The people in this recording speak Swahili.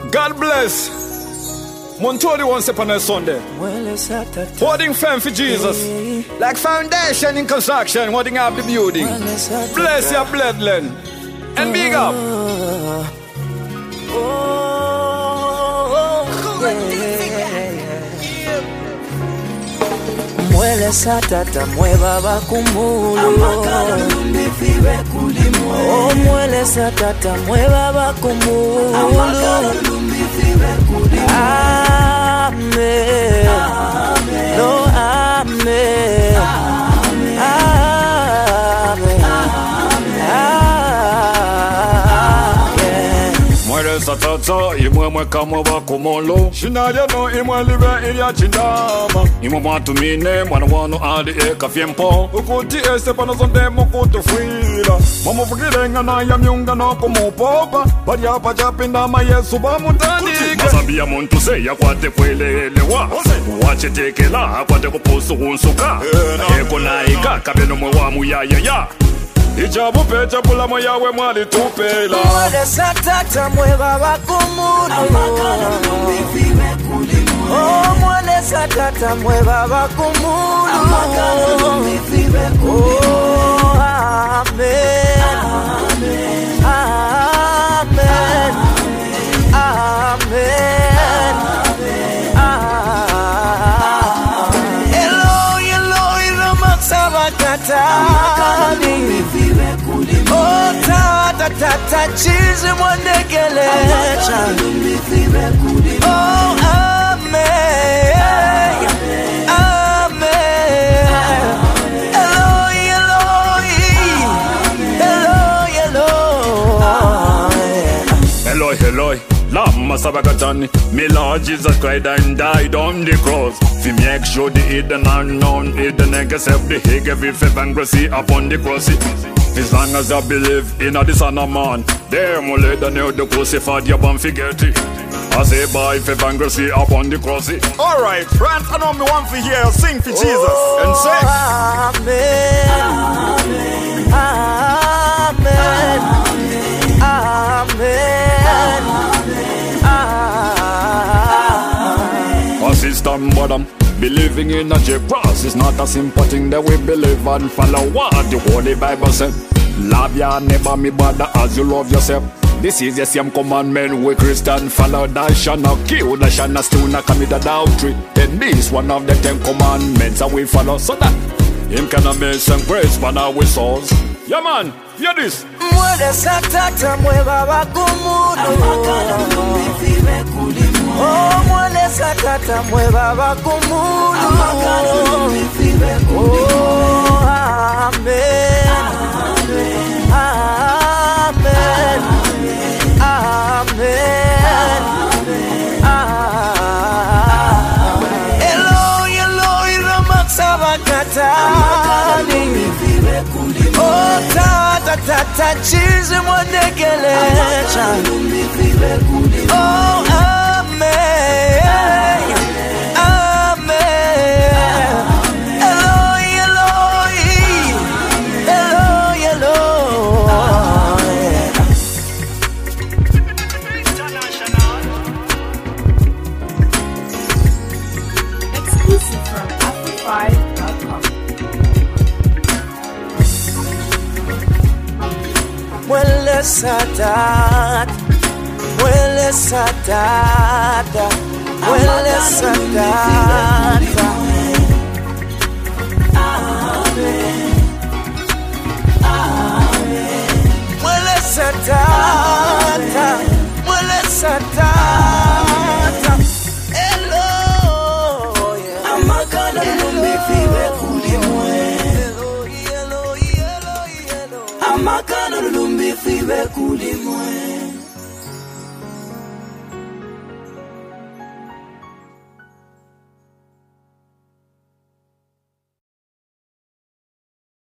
God bless. Montoli once upon a Sunday. Holding firm for Jesus. Like foundation in construction, holding up the building. Bless your bloodline. And big up. Mwele satata mwe baba kumulu. Oh mwele satata mwe baba kumulu. Amen. No amen. Mwele satata imwe mwe kama bakumolo. Shinaria no imwe libe ilia chindama. Imwe mwatu mine mwana wano adi eka fiempo. Ukuti ese pano zonde mokutu fuila. Mamo fukirenga na ya myunga no kumupopa. Bari hapa japinda ma yesu ba mutandike. Masabia muntu se ya kwate kwelelewa. Wache tekela kwate kupusu unsuka. Eko na ika kabeno mwe wa muyaya. Ijabu pecha pula mo yawe mwali tupela. Mwele satata mwe baba kumulu. Oh mwele satata mwe baba kumulu. Oh amen. Amen. Amen. Eloi Eloi ramasabakatani. Oh tata tata chizi mwandekelecha. Oh amen. Amen. Eloi Eloi. Eloi Eloi. Eloi Eloi Lama Sabakatani, me Lord Jesus Christ and died on the cross. Fi make sure the hidden unknown, hidden accept the hate every favor and grace upon the cross. As long as I believe in the Son of Man, them will let the nail the crucified your bum forget it. I say by favor and grace upon the cross. Alright, friends, I know me want to hear you sing for Jesus and say Amen. Amen. Amen. Amen. Sister and brother, believing in a cross is not a simple thing that we believe and follow what the Holy Bible said. Love your neighbor, me brother, as you love yourself. This is the same commandment we Christian follow. Thou shalt not kill, thou shalt not steal, not commit adultery. Then this one of the 10 commandments that we follow, so that him can amazing grace for our souls. Yeah man, hear this. Mwele satata mwe baba kumulu. Oh mwele satata mwe baba kumulu. Oh amen. Amen. Amen. Eloi Eloi ramasabakatani. Oh tata tata chizi mwandekelecha. Oh amen. Amen. Eloi Eloi. Eloi Eloi. Exclusive from Afro5.com. Mwele satata. Mwele satata. Mwele satata. Mwele satata. Mwele satata. Eloi. Amakana lumbifiwe kulimwe. Eloi Eloi Eloi Eloi. Amakana lumbifiwe kulimwe.